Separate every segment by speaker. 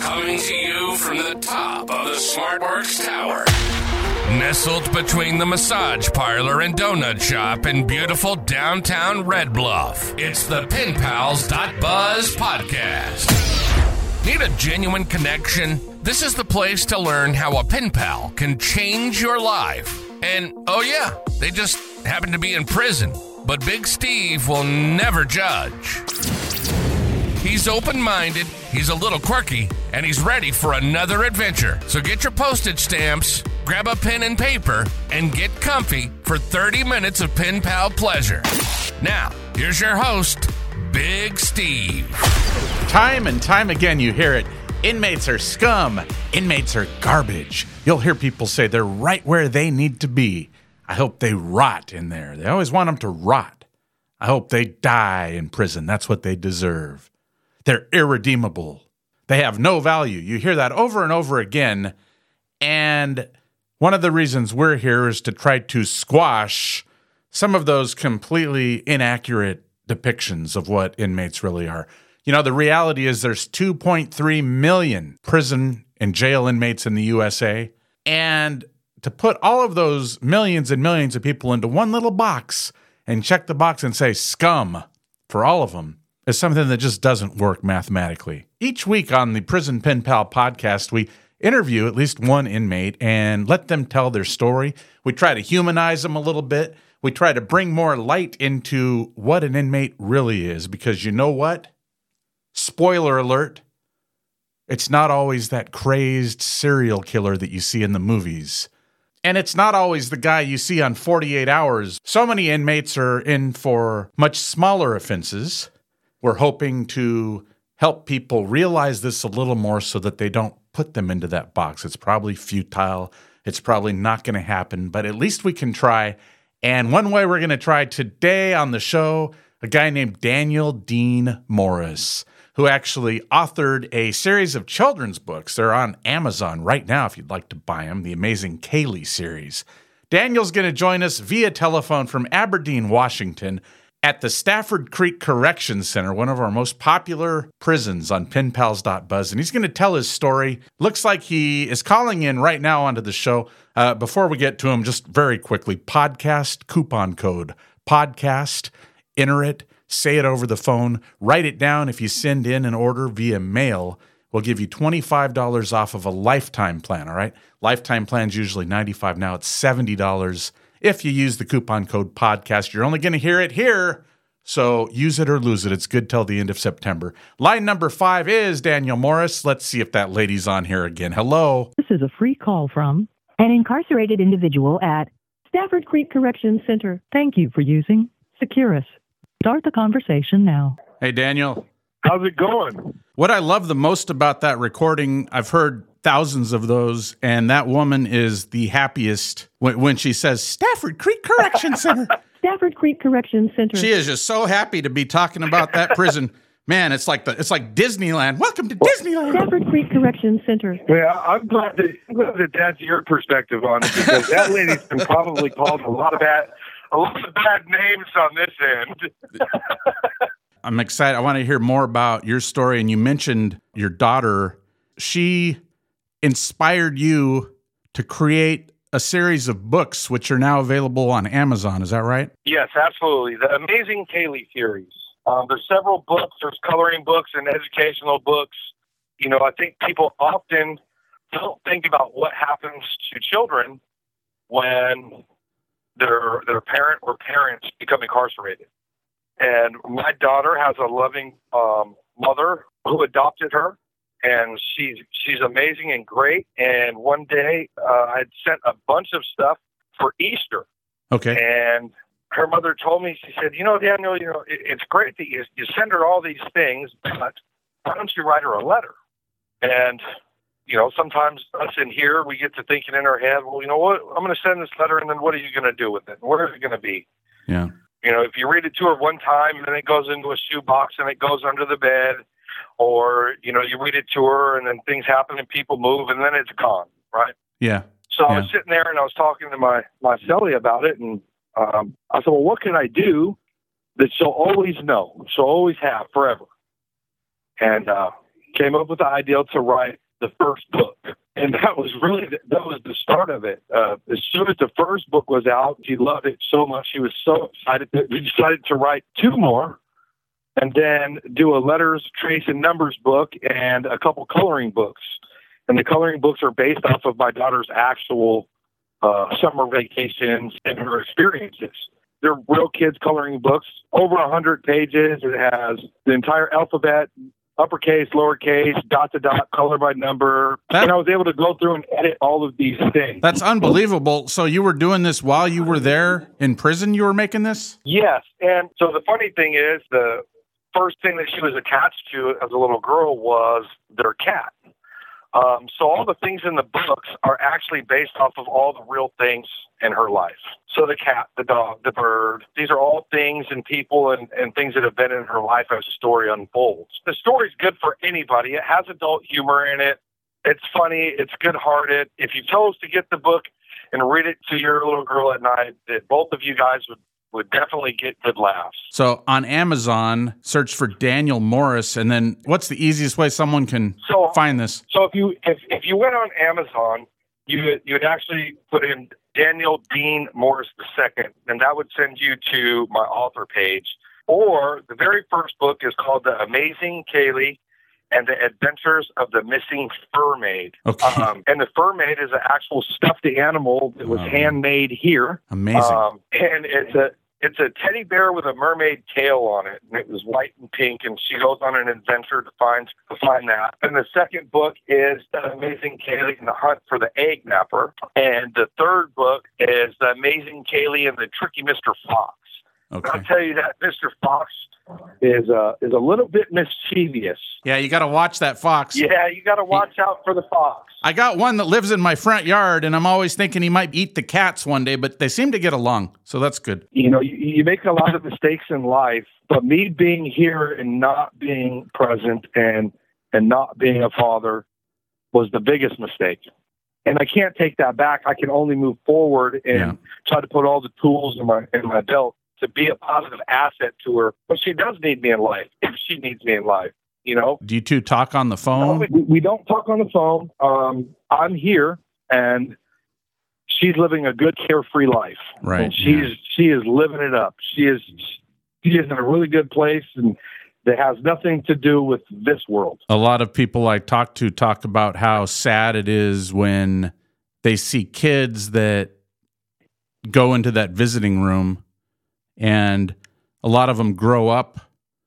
Speaker 1: Coming to you from the top of the SmartWorks Tower. Nestled between the massage parlor and donut shop in beautiful downtown Red Bluff, it's the PenPals.Buzz podcast. Need a genuine connection? This is the place to learn how a pen pal can change your life. And, oh yeah, they just happen to be in prison. But Big Steve will never judge. He's open-minded, he's a little quirky, and he's ready for another adventure. So get your postage stamps, grab a pen and paper, and get comfy for 30 minutes of pen pal pleasure. Now, here's your host, Big Steve.
Speaker 2: Time and time again you hear it. Inmates are scum. Inmates are garbage. You'll hear people say they're right where they need to be. I hope they rot in there. They always want them to rot. I hope they die in prison. That's what they deserve. They're irredeemable. They have no value. You hear that over and over again. And one of the reasons we're here is to try to squash some of those completely inaccurate depictions of what inmates really are. You know, the reality is there's 2.3 million prison and jail inmates in the USA. And to put all of those millions and millions of people into one little box and check the box and say scum for all of them is something that just doesn't work mathematically. Each week on the Prison Pen Pal podcast, we interview at least one inmate and let them tell their story. We try to humanize them a little bit. We try to bring more light into what an inmate really is, because you know what? Spoiler alert, it's not always that crazed serial killer that you see in the movies. And it's not always the guy you see on 48 Hours. So many inmates are in for much smaller offenses. We're hoping to help people realize this a little more so that they don't put them into that box. It's probably futile. It's probably not going to happen, but at least we can try. And one way we're going to try today on the show, a guy named Daniel Dean Morris, who actually authored a series of children's books. They're on Amazon right now if you'd like to buy them, the Amazing Kaylee series. Daniel's going to join us via telephone from Aberdeen, Washington, at the Stafford Creek Corrections Center, one of our most popular prisons on PenPals.Buzz, and he's going to tell his story. Looks like he is calling in right now onto the show. Before we get to him, just very quickly, podcast coupon code, podcast, enter it, say it over the phone, write it down. If you send in an order via mail, we'll give you $25 off of a lifetime plan, all right? Lifetime plan's usually $95. Now it's $70. If you use the coupon code podcast, you're only going to hear it here, so use it or lose it. It's good till the end of September. Line number 5 is Daniel Morris. Let's see if that lady's on here again. Hello.
Speaker 3: This is a free call from an incarcerated individual at Stafford Creek Corrections Center. Thank you for using Securus. Start the conversation now.
Speaker 2: Hey, Daniel.
Speaker 4: How's it going?
Speaker 2: What I love the most about that recording, I've heard thousands of those, and that woman is the happiest when she says Stafford Creek Correction Center.
Speaker 3: Stafford Creek Correction Center.
Speaker 2: She is just so happy to be talking about that prison. Man, it's like Disneyland. Welcome to Disneyland.
Speaker 3: Stafford Creek Correction Center.
Speaker 4: Yeah, I'm glad that that's your perspective on it, because that lady's been probably called a lot of bad names on this end.
Speaker 2: I'm excited. I want to hear more about your story. And you mentioned your daughter. She inspired you to create a series of books, which are now available on Amazon. Is that right?
Speaker 4: Yes, absolutely. The Amazing Kaylee series. There's several books. There's coloring books and educational books. You know, I think people often don't think about what happens to children when their parent or parents become incarcerated. And my daughter has a loving mother who adopted her, and she's amazing and great. And one day I had sent a bunch of stuff for Easter.
Speaker 2: Okay.
Speaker 4: And her mother told me, she said, Daniel, it's great that you send her all these things, but why don't you write her a letter? And, sometimes us in here, we get to thinking in our head, well, you know what, I'm going to send this letter, and then what are you going to do with it? Where is it going to be?
Speaker 2: Yeah.
Speaker 4: If you read it to her one time, and then it goes into a shoebox and it goes under the bed, or, you read it to her and then things happen and people move and then it's gone, right?
Speaker 2: Yeah.
Speaker 4: So I was sitting there and I was talking to my cellie about it, and I said, well, what can I do that she'll always know, she'll always have forever? And came up with the idea to write the first book. And that was the start of it. As soon as the first book was out, he loved it so much. He was so excited that we decided to write 2 more and then do a letters, trace, and numbers book and a couple coloring books. And the coloring books are based off of my daughter's actual summer vacations and her experiences. They're real kids coloring books, over 100 pages. It has the entire alphabet, uppercase, lowercase, dot to dot, color by number. And I was able to go through and edit all of these things.
Speaker 2: That's unbelievable. So you were doing this while you were there in prison? You were making this?
Speaker 4: Yes. And so the funny thing is, the first thing that she was attached to as a little girl was their cat. So all the things in the books are actually based off of all the real things in her life. So the cat, the dog, the bird, these are all things and people and things that have been in her life as the story unfolds. The story's good for anybody. It has adult humor in it. It's funny. It's good-hearted. If you chose to get the book and read it to your little girl at night, that both of you guys would definitely get good laughs.
Speaker 2: So on Amazon, search for Daniel Morris, and then what's the easiest way someone can find this?
Speaker 4: So if you went on Amazon, you'd actually put in Daniel Dean Morris II, and that would send you to my author page. Or the very first book is called The Amazing Kaylee and the Adventures of the Missing Fur Maid.
Speaker 2: Okay.
Speaker 4: And the Fur Maid is an actual stuffed animal that was handmade here.
Speaker 2: Amazing.
Speaker 4: And it's a teddy bear with a mermaid tail on it, and it was white and pink, and she goes on an adventure to find that. And the second book is The Amazing Kaylee and the Hunt for the Egg Napper. And the third book is The Amazing Kaylee and the Tricky Mr. Fox.
Speaker 2: Okay.
Speaker 4: I'll tell you that Mr. Fox is a little bit mischievous.
Speaker 2: Yeah, you got to watch that fox.
Speaker 4: Yeah, you got to watch out for the fox.
Speaker 2: I got one that lives in my front yard, and I'm always thinking he might eat the cats one day, but they seem to get along, so that's good.
Speaker 4: You know, you make a lot of mistakes in life, but me being here and not being present and not being a father was the biggest mistake. And I can't take that back. I can only move forward and try to put all the tools in my belt to be a positive asset to her. But she does need me in life, if she needs me in life, you know?
Speaker 2: Do you two talk on the phone?
Speaker 4: No, we don't talk on the phone. I'm here, and she's living a good, carefree life.
Speaker 2: Right.
Speaker 4: And she is living it up. She is in a really good place, and that has nothing to do with this world.
Speaker 2: A lot of people I talk to talk about how sad it is when they see kids that go into that visiting room, and a lot of them grow up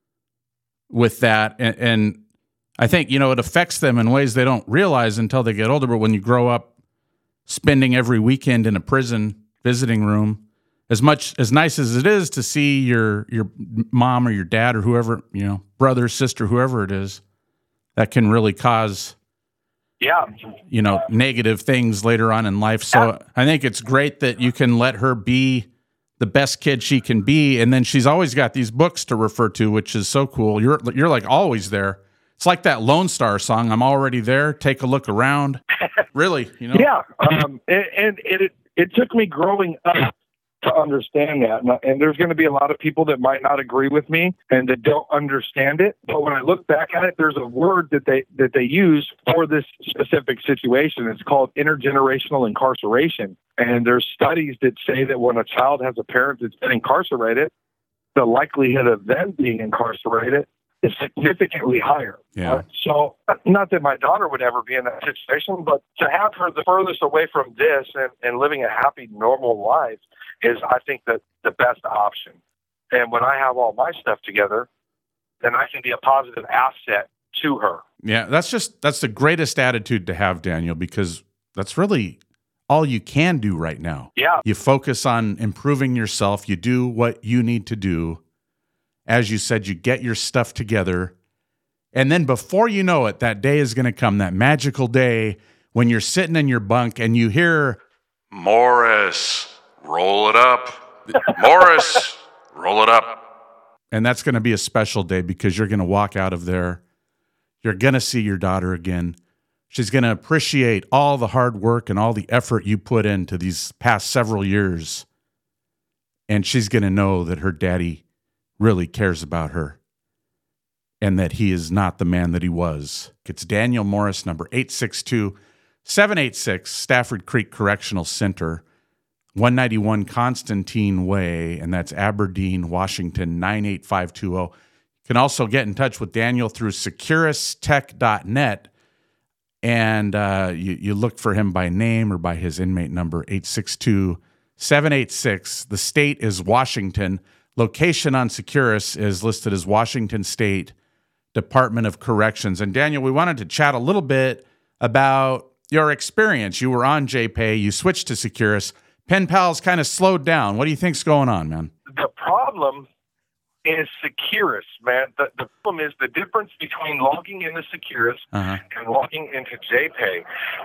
Speaker 2: with that. And I think, you know, it affects them in ways they don't realize until they get older. But when you grow up spending every weekend in a prison visiting room, as nice as it is to see your mom or your dad or whoever, you know, brother, sister, whoever it is, that can really cause, you know, negative things later on in life. So I think it's great that you can let her be the best kid she can be, and then she's always got these books to refer to, which is so cool. You're like always there. It's like that Lone Star song. I'm already there. Take a look around. Really, you know.
Speaker 4: Yeah, and it took me growing up to understand that, and there's going to be a lot of people that might not agree with me and that don't understand it. But when I look back at it, there's a word that they use for this specific situation. It's called intergenerational incarceration. And there's studies that say that when a child has a parent that's been incarcerated, the likelihood of them being incarcerated is significantly higher.
Speaker 2: Yeah.
Speaker 4: So not that my daughter would ever be in that situation, but to have her the furthest away from this and living a happy, normal life is, I think, the best option. And when I have all my stuff together, then I can be a positive asset to her.
Speaker 2: Yeah, that's the greatest attitude to have, Daniel, because that's really all you can do right now.
Speaker 4: Yeah.
Speaker 2: You focus on improving yourself. You do what you need to do. As you said, you get your stuff together. And then before you know it, that day is going to come, that magical day when you're sitting in your bunk and you hear,
Speaker 1: Morris, roll it up. Morris, roll it up.
Speaker 2: And that's going to be a special day because you're going to walk out of there. You're going to see your daughter again. She's going to appreciate all the hard work and all the effort you put into these past several years. And she's going to know that her daddy really cares about her. and that he is not the man that he was. It's Daniel Morris, number 862-786, Stafford Creek Correctional Center, 191 Constantine Way, and that's Aberdeen, Washington, 98520. You can also get in touch with Daniel through securustech.net, and you look for him by name or by his inmate number, 862-786. The state is Washington. Location on Securus is listed as Washington State Department of Corrections. And Daniel, we wanted to chat a little bit about your experience. You were on JPay, you switched to Securus. Pen Pal's kind of slowed down. What do you think's going on, man?
Speaker 4: The problem is Securus, man. The problem is the difference between logging into Securus and logging into JPay.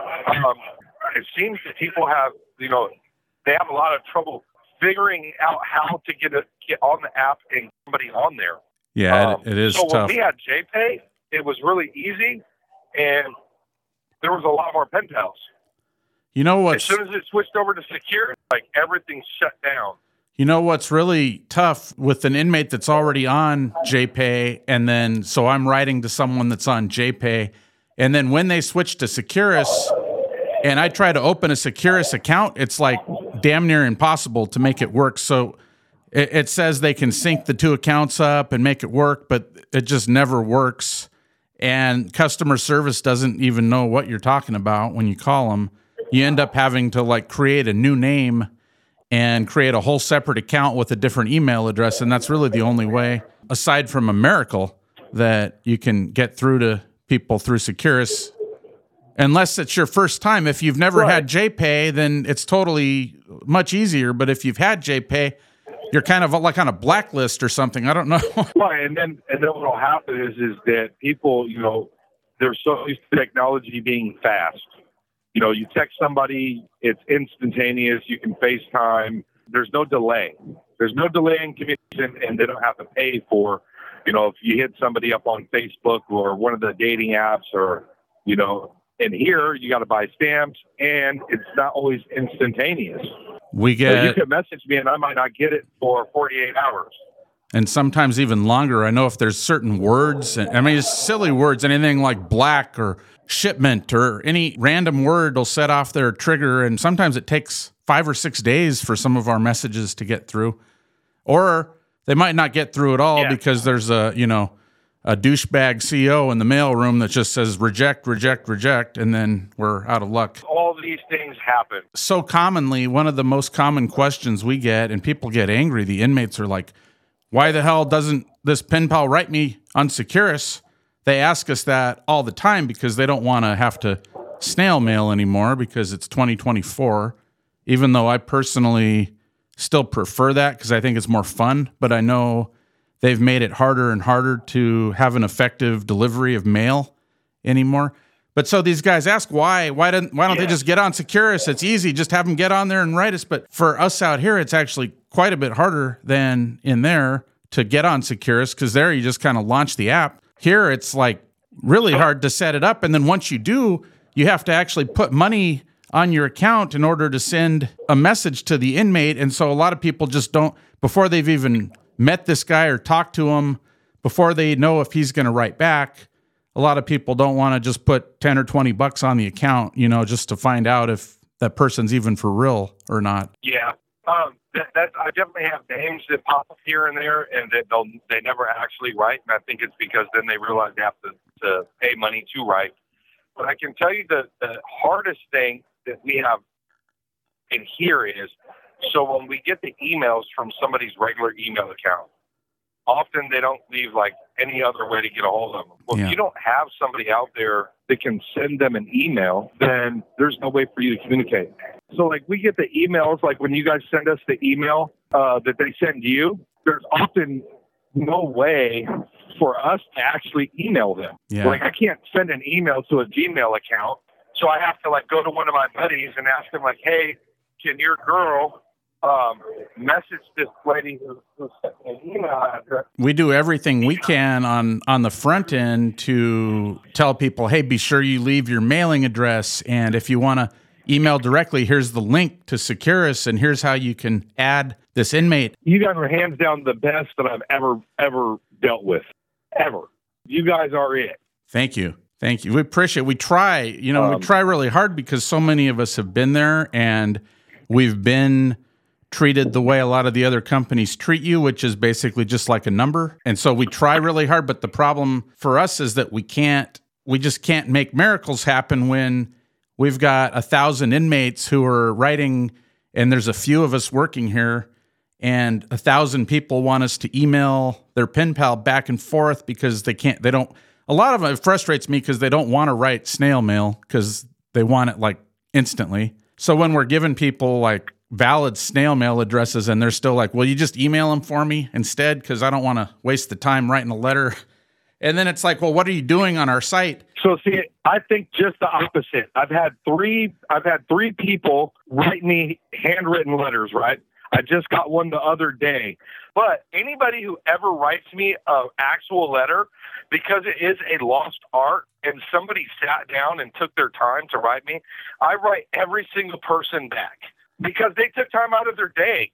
Speaker 4: It seems that people have, they have a lot of trouble figuring out how to get on the app and get somebody on there.
Speaker 2: Yeah, it is
Speaker 4: so
Speaker 2: tough.
Speaker 4: So when we had JPay, it was really easy, and there was a lot more pen pals.
Speaker 2: You know what?
Speaker 4: As soon as it switched over to Secure, like everything shut down.
Speaker 2: You know what's really tough with an inmate that's already on JPay, and then so I'm writing to someone that's on JPay, and then when they switch to Securus, and I try to open a Securus account, it's like damn near impossible to make it work. So it says they can sync the two accounts up and make it work, but it just never works. And customer service doesn't even know what you're talking about when you call them. You end up having to like create a new name and create a whole separate account with a different email address. And that's really the only way, aside from a miracle, that you can get through to people through Securus. Unless it's your first time. If you've never had JPay, then it's totally much easier. But if you've had JPay, you're kind of like on a blacklist or something. I don't know.
Speaker 4: Right, and then what will happen is that people, they're so used to technology being fast. You text somebody, it's instantaneous. You can FaceTime. There's no delay. There's no delay in communication, and they don't have to pay for, if you hit somebody up on Facebook or one of the dating apps or, and here you got to buy stamps, and it's not always instantaneous. You can message me, and I might not get it for 48 hours.
Speaker 2: And sometimes even longer. I know if there's certain words, it's silly words, anything like black or shipment or any random word will set off their trigger. And sometimes it takes 5 or 6 days for some of our messages to get through. Or they might not get through at all because there's a douchebag CEO in the mailroom that just says reject, reject, reject, and then we're out of luck.
Speaker 4: All these things happen.
Speaker 2: So commonly, one of the most common questions we get, and people get angry, the inmates are like, why the hell doesn't this pen pal write me on Securus? They ask us that all the time because they don't want to have to snail mail anymore because it's 2024, even though I personally still prefer that because I think it's more fun, but I know they've made it harder and harder to have an effective delivery of mail anymore. But so these guys ask why don't they just get on Securus? It's easy, just have them get on there and write us. But for us out here, it's actually quite a bit harder than in there to get on Securus because there you just kind of launch the app. Here it's like really hard to set it up. And then once you do, you have to actually put money on your account in order to send a message to the inmate. And so a lot of people just don't, before they've even met this guy or talked to him, before they know if he's going to write back, a lot of people don't want to just put 10 or 20 bucks on the account, just to find out if that person's even for real or not.
Speaker 4: Yeah. I definitely have names that pop up here and there, and that they never actually write. And I think it's because then they realize they have to pay money to write. But I can tell you the hardest thing that we have in here is, so when we get the emails from somebody's regular email account, often they don't leave like any other way to get a hold of them. Well, if you don't have somebody out there that can send them an email, then there's no way for you to communicate. So like we get the emails, like when you guys send us the email that they send you, there's often no way for us to actually email them. Yeah. Like I can't send an email to a Gmail account. So I have to like go to one of my buddies and ask them like, hey, can your girl message this lady who sent me an email address?
Speaker 2: We do everything we can on the front end to tell people, hey, be sure you leave your mailing address. And if you want to email directly, here's the link to Securus, and here's how you can add this inmate.
Speaker 4: You guys are hands down the best that I've ever dealt with. Ever. You guys are it.
Speaker 2: Thank you. Thank you. We appreciate it. We try, we try really hard because so many of us have been there and we've been treated the way a lot of the other companies treat you, which is basically just like a number. And so we try really hard, but the problem for us is that we just can't make miracles happen when we've got 1,000 inmates who are writing, and there's a few of us working here, and 1,000 people want us to email their pen pal back and forth because a lot of them, it frustrates me because they don't want to write snail mail because they want it like instantly. So when we're giving people like valid snail mail addresses and they're still like, well, you just email them for me instead because I don't want to waste the time writing a letter. And then it's like, well, what are you doing on our site?
Speaker 4: So see, I think just the opposite. I've had three people write me handwritten letters, right? I just got one the other day. But anybody who ever writes me an actual letter, because it is a lost art and somebody sat down and took their time to write me, I write every single person back because they took time out of their day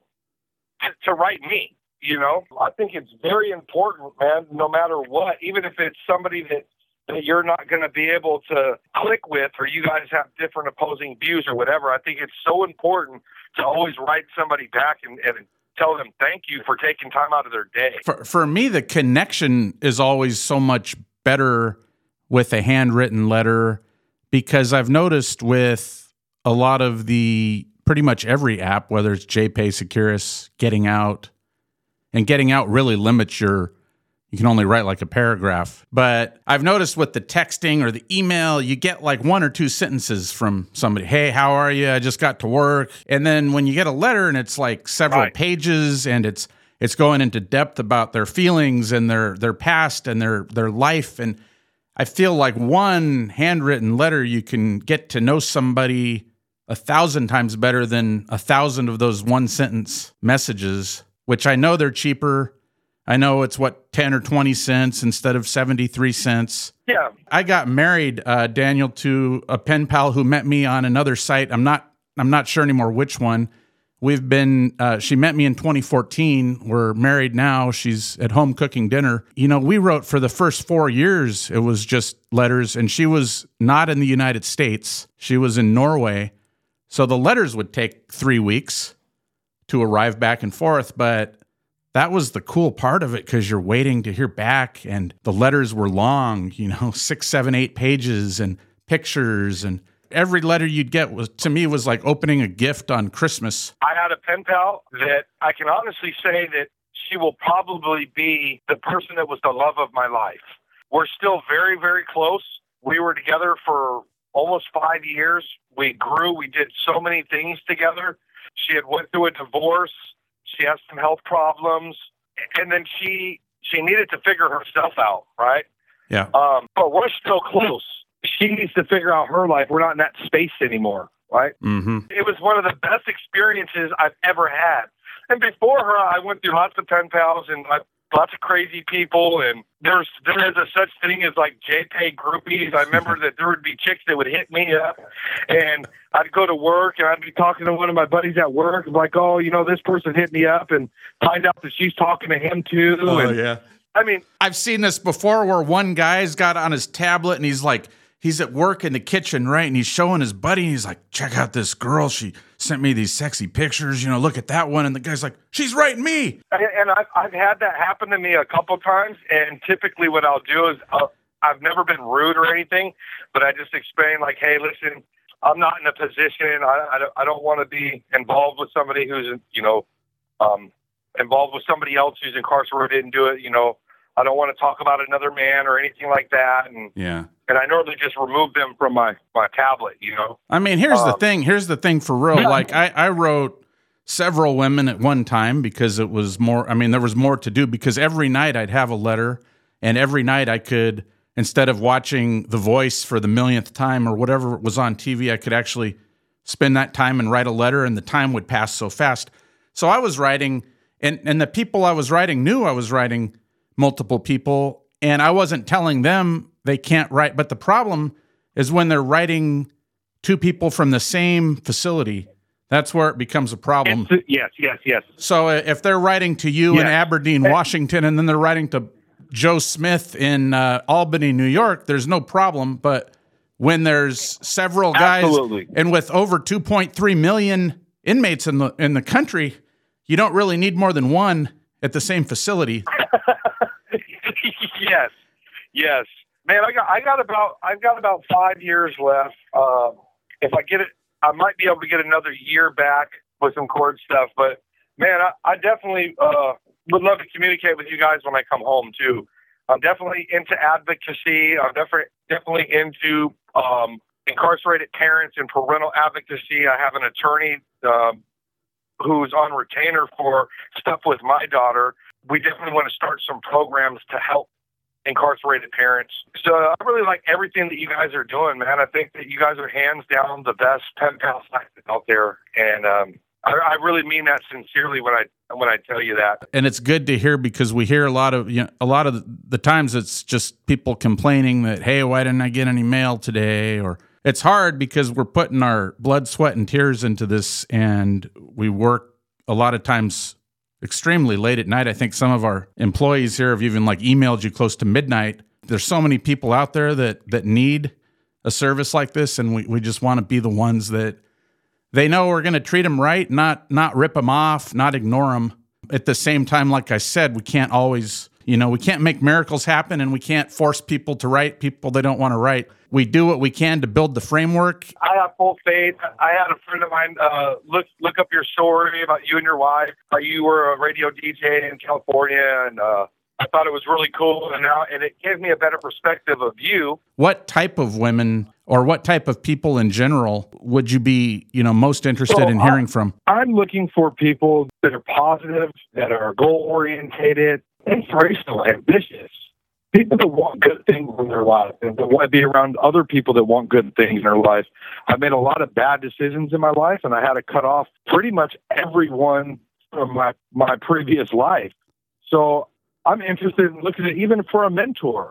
Speaker 4: to write me. I think it's very important, man, no matter what, even if it's somebody that you're not going to be able to click with or you guys have different opposing views or whatever. I think it's so important to always write somebody back and tell them thank you for taking time out of their day.
Speaker 2: For me, the connection is always so much better with a handwritten letter because I've noticed with a lot of pretty much every app, whether it's JPay, Securus, Getting Out, and Getting Out really limits you can only write like a paragraph. But I've noticed with the texting or the email, you get like one or two sentences from somebody. Hey, how are you? I just got to work. And then when you get a letter and it's like several pages and it's going into depth about their feelings and their past and their life. And I feel like one handwritten letter, you can get to know somebody 1,000 times better than 1,000 of those one sentence messages, which I know they're cheaper. I know it's 10 or 20 cents instead of 73 cents.
Speaker 4: Yeah.
Speaker 2: I got married, Daniel, to a pen pal who met me on another site. I'm not sure anymore which one. She met me in 2014. We're married now. She's at home cooking dinner. We wrote for the first 4 years. It was just letters, and she was not in the United States. She was in Norway. So the letters would take 3 weeks to arrive back and forth, but that was the cool part of it because you're waiting to hear back, and the letters were long, 6, 7, 8 pages and pictures, and every letter you'd get was like opening a gift on Christmas.
Speaker 4: I had a pen pal that I can honestly say that she will probably be the person that was the love of my life. We're still very, very close. We were together for almost 5 years. We grew. We did so many things together. She had went through a divorce. She has some health problems, and then she needed to figure herself out, right?
Speaker 2: Yeah.
Speaker 4: But we're still close. She needs to figure out her life. We're not in that space anymore, right?
Speaker 2: Mm-hmm.
Speaker 4: It was one of the best experiences I've ever had. And before her, I went through lots of pen pals and lots of crazy people, and there is a such thing as like JPay groupies. I remember that there would be chicks that would hit me up, and I'd go to work and I'd be talking to one of my buddies at work. I'm like, oh, this person hit me up, and find out that she's talking to him too.
Speaker 2: Oh,
Speaker 4: and,
Speaker 2: yeah.
Speaker 4: I mean,
Speaker 2: I've seen this before where one guy's got on his tablet and he's at work in the kitchen, right? And he's showing his buddy, and he's like, check out this girl. She sent me these sexy pictures. Look at that one. And the guy's like, she's writing me.
Speaker 4: And I've had that happen to me a couple times. And typically what I'll do is I've never been rude or anything, but I just explain like, hey, listen, I'm not in a position. I don't want to be involved with somebody who's, involved with somebody else who's incarcerated and do it. I don't want to talk about another man or anything like that. And
Speaker 2: yeah.
Speaker 4: And I normally just remove them from my tablet,
Speaker 2: I mean, here's the thing. Here's the thing for real. Like I wrote several women at one time because it was more, there was more to do because every night I'd have a letter, and every night I could, instead of watching The Voice for the millionth time or whatever was on TV, I could actually spend that time and write a letter, and the time would pass so fast. So I was writing, and the people I was writing knew I was writing multiple people, and I wasn't telling them they can't write. But the problem is when they're writing two people from the same facility, that's where it becomes a problem.
Speaker 4: Yes.
Speaker 2: So if they're writing to you in Aberdeen, Washington, and then they're writing to Joe Smith in Albany, New York, there's no problem. But when there's several guys,
Speaker 4: Absolutely.
Speaker 2: and with over 2.3 million inmates in the country, you don't really need more than one at the same facility.
Speaker 4: Yes. Man, I've got about 5 years left. If I get it, I might be able to get another year back with some court stuff. But man, I definitely would love to communicate with you guys when I come home too. I'm definitely into advocacy. I'm definitely into incarcerated parents and parental advocacy. I have an attorney who's on retainer for stuff with my daughter. We definitely want to start some programs to help incarcerated parents. So I really like everything that you guys are doing, man. I think that you guys are hands down the best pen pal site out there, and I really mean that sincerely when I tell you that.
Speaker 2: And it's good to hear, because we hear a lot of the times it's just people complaining that, hey, why didn't I get any mail today? Or it's hard because we're putting our blood, sweat, and tears into this, and we work a lot of times extremely late at night. I think some of our employees here have even emailed you close to midnight. There's so many people out there that need a service like this, and we just want to be the ones that they know we're going to treat them right, not rip them off, not ignore them. At the same time, like I said, we can't always, we can't make miracles happen, and we can't force people to write people they don't want to write. We do what we can to build the framework.
Speaker 4: I have full faith. I had a friend of mine look up your story about you and your wife. You were a radio DJ in California, and I thought it was really cool. And it gave me a better perspective of you.
Speaker 2: What type of women or what type of people in general would you be, most interested in hearing from?
Speaker 4: I'm looking for people that are positive, that are goal-orientated, inspirational, ambitious. People that want good things in their life and that want to be around other people that want good things in their life. I've made a lot of bad decisions in my life, and I had to cut off pretty much everyone from my previous life. So I'm interested in looking at even for a mentor.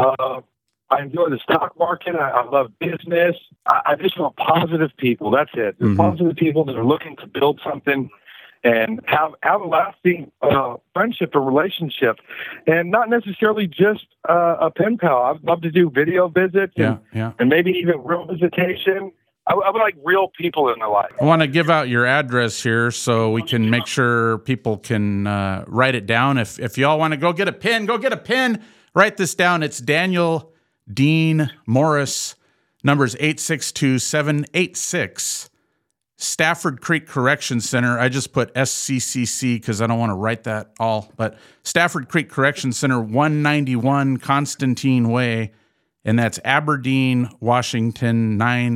Speaker 4: I enjoy the stock market. I love business. I just want positive people. That's it. Mm-hmm. Positive people that are looking to build something and have a lasting friendship or relationship, and not necessarily just a pen pal. I'd love to do video visits and maybe even real visitation. I would like real people in my life.
Speaker 2: I want to give out your address here so we can make sure people can write it down. If y'all want to go get a pen. Write this down. It's Daniel Dean Morris, numbers 862-786. Stafford Creek Correction Center. I just put SCCC because I don't want to write that all. But Stafford Creek Correction Center, 191 Constantine Way, and that's Aberdeen, Washington,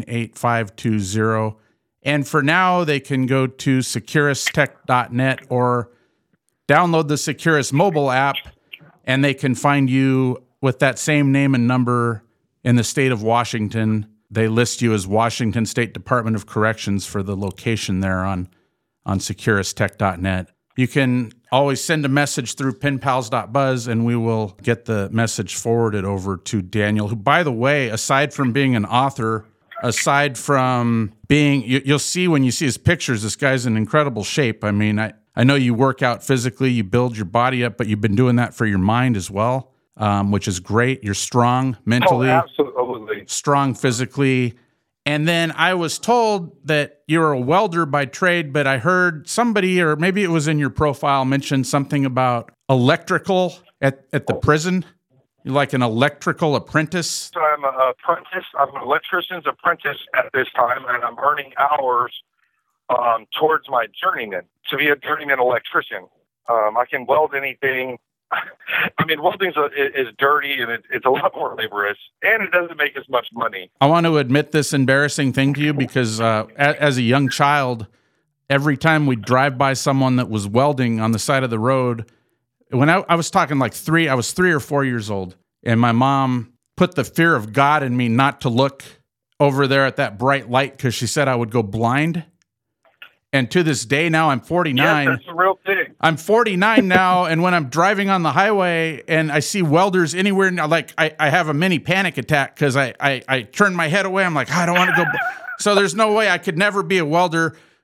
Speaker 2: 98520. And for now, they can go to securustech.net or download the Securus mobile app, and they can find you with that same name and number in the state of Washington. They list you as Washington State Department of Corrections for the location there on securustech.net. You can always send a message through penpals.buzz, and we will get the message forwarded over to Daniel, who, by the way, aside from being an author, aside from being, you'll see when you see his pictures, this guy's in incredible shape. I mean, I know you work out physically, you build your body up, but you've been doing that for your mind as well, which is great. You're strong mentally.
Speaker 4: Oh, absolutely.
Speaker 2: Strong physically. And then I was told that you're a welder by trade, but I heard somebody, or maybe it was in your profile, mention something about electrical at the prison. You're like an electrical apprentice.
Speaker 4: So I'm an apprentice. I'm an electrician's apprentice at this time, and I'm earning hours towards my journeyman to be a journeyman electrician. I can weld anything. I mean, welding is dirty, and it's a lot more laborious, and it doesn't make as much money. I
Speaker 2: want to admit this embarrassing thing to you because as a young child, every time we drive by someone that was welding on the side of the road, when I was talking I was 3 or 4 years old, and my mom put the fear of God in me not to look over there at that bright light because she said I would go blind. And to this day now, I'm 49.
Speaker 4: Yes, that's a real thing.
Speaker 2: I'm 49 now, and when I'm driving on the highway and I see welders anywhere, I have a mini panic attack because I turn my head away. I'm like, I don't want to go. So there's no way I could never be a welder.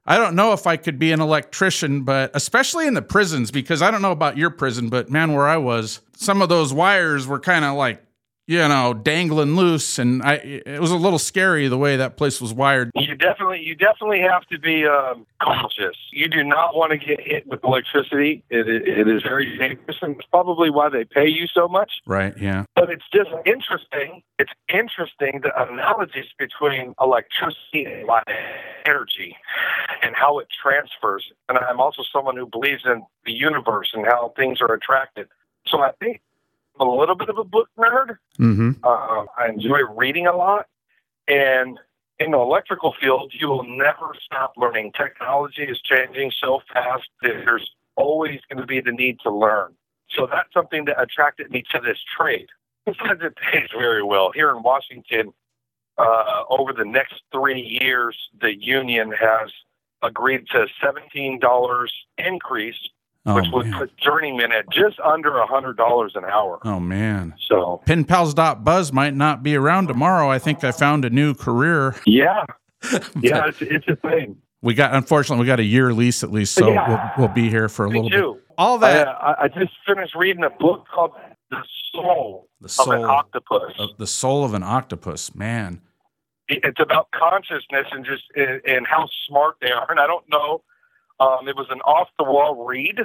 Speaker 2: I don't know if I could be an electrician, but especially in the prisons, because I don't know about your prison, but man, where I was, some of those wires were kind of like, dangling loose, and it was a little scary the way that place was wired.
Speaker 4: You definitely have to be cautious. You do not want to get hit with electricity. It is very dangerous, and it's probably why they pay you so much.
Speaker 2: Right, yeah.
Speaker 4: But it's just interesting. It's interesting the analogies between electricity and energy and how it transfers. And I'm also someone who believes in the universe and how things are attracted. So I think I'm a little bit of a book nerd.
Speaker 2: Mm-hmm.
Speaker 4: I enjoy reading a lot. And in the electrical field, you will never stop learning. Technology is changing so fast that there's always going to be the need to learn. So that's something that attracted me to this trade. Besides, it pays very well. Here in Washington, over the next 3 years, the union has agreed to $17 increase, which would put journeymen at just under $100 an hour.
Speaker 2: Oh, man.
Speaker 4: So
Speaker 2: Penpals.buzz might not be around tomorrow. I think I found a new career.
Speaker 4: Yeah. Yeah, it's a thing.
Speaker 2: Unfortunately, we got a year lease at least, so we'll be here for a little bit. All that.
Speaker 4: I just finished reading a book called The Soul of an Octopus.
Speaker 2: The Soul of an Octopus, man.
Speaker 4: It's about consciousness and just and how smart they are. And I don't know. It was an off-the-wall read.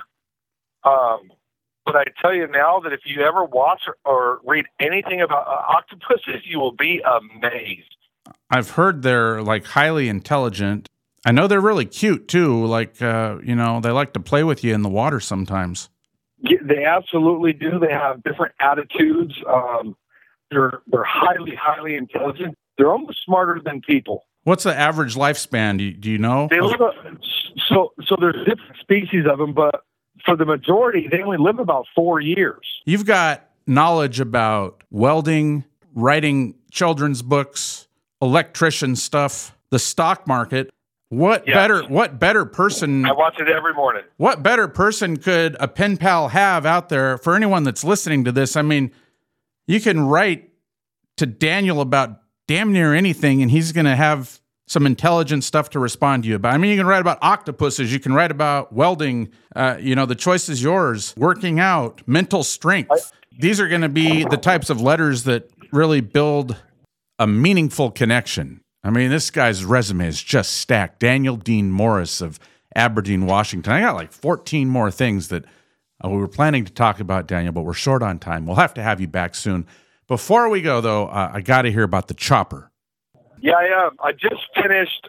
Speaker 4: But I tell you now that if you ever watch or read anything about octopuses, you will be amazed.
Speaker 2: I've heard they're like highly intelligent. I know they're really cute too. Like, they like to play with you in the water sometimes.
Speaker 4: Yeah, they absolutely do. They have different attitudes. They're highly, highly intelligent. They're almost smarter than people.
Speaker 2: What's the average lifespan? Do you know?
Speaker 4: They live so there's different species of them, but for the majority, they only live about 4 years.
Speaker 2: You've got knowledge about welding, writing children's books, electrician stuff, the stock market. What better person?
Speaker 4: I watch it every morning.
Speaker 2: What better person could a pen pal have out there for anyone that's listening to this? I mean, you can write to Daniel about damn near anything, and he's going to have some intelligent stuff to respond to you about. I mean, you can write about octopuses. You can write about welding. The choice is yours. Working out, mental strength. These are going to be the types of letters that really build a meaningful connection. I mean, this guy's resume is just stacked. Daniel Dean Morris of Aberdeen, Washington. I got like 14 more things that we were planning to talk about, Daniel, but we're short on time. We'll have to have you back soon. Before we go, though, I got to hear about the chopper.
Speaker 4: Yeah, I just finished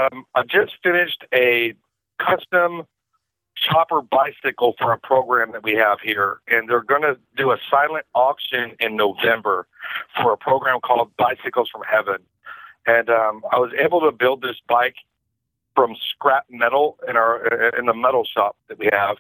Speaker 4: a custom chopper bicycle for a program that we have here, and they're going to do a silent auction in November for a program called Bicycles from Heaven. And I was able to build this bike from scrap metal in the metal shop that we have.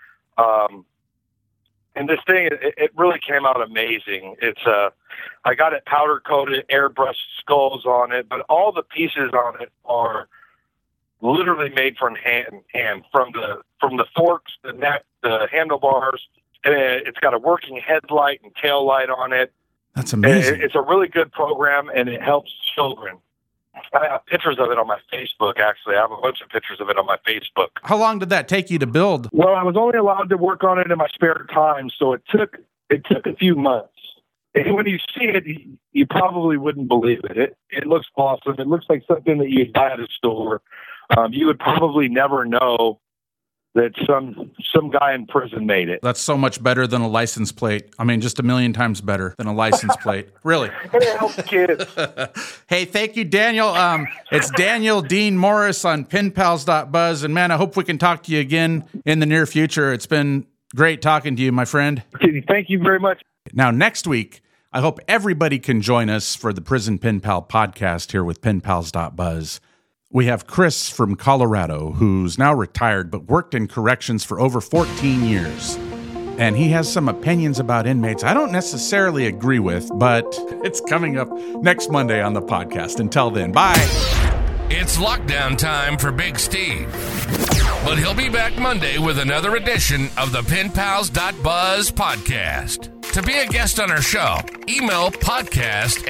Speaker 4: And this thing, it really came out amazing. I got it powder coated, airbrushed skulls on it, but all the pieces on it are literally made from hand, from the forks, the neck, the handlebars. And it's got a working headlight and tail light on it.
Speaker 2: That's amazing.
Speaker 4: It's a really good program, and it helps children. I have pictures of it on my Facebook, actually. I have a bunch of pictures of it on my Facebook.
Speaker 2: How long did that take you to build?
Speaker 4: Well, I was only allowed to work on it in my spare time, so it took a few months. And when you see it, you probably wouldn't believe it. It looks awesome. It looks like something that you'd buy at a store. You would probably never know that some guy in prison made it.
Speaker 2: That's so much better than a license plate. I mean, just a million times better than a license plate. Really.
Speaker 4: It helps kids.
Speaker 2: Hey, thank you, Daniel. It's Daniel Dean Morris on penpals.buzz. And, man, I hope we can talk to you again in the near future. It's been great talking to you, my friend.
Speaker 4: Thank you very much.
Speaker 2: Now, next week, I hope everybody can join us for the Prison Pen Pal podcast here with penpals.buzz. We have Chris from Colorado, who's now retired but worked in corrections for over 14 years. And he has some opinions about inmates I don't necessarily agree with, but it's coming up next Monday on the podcast. Until then, bye.
Speaker 1: It's lockdown time for Big Steve. But he'll be back Monday with another edition of the penpals.buzz podcast. To be a guest on our show, email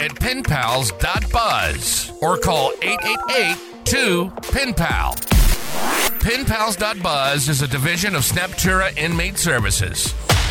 Speaker 1: podcast@penpals.buzz or call 888-2-PENPAL. PenPals.Buzz is a division of Snaptura Inmate Services.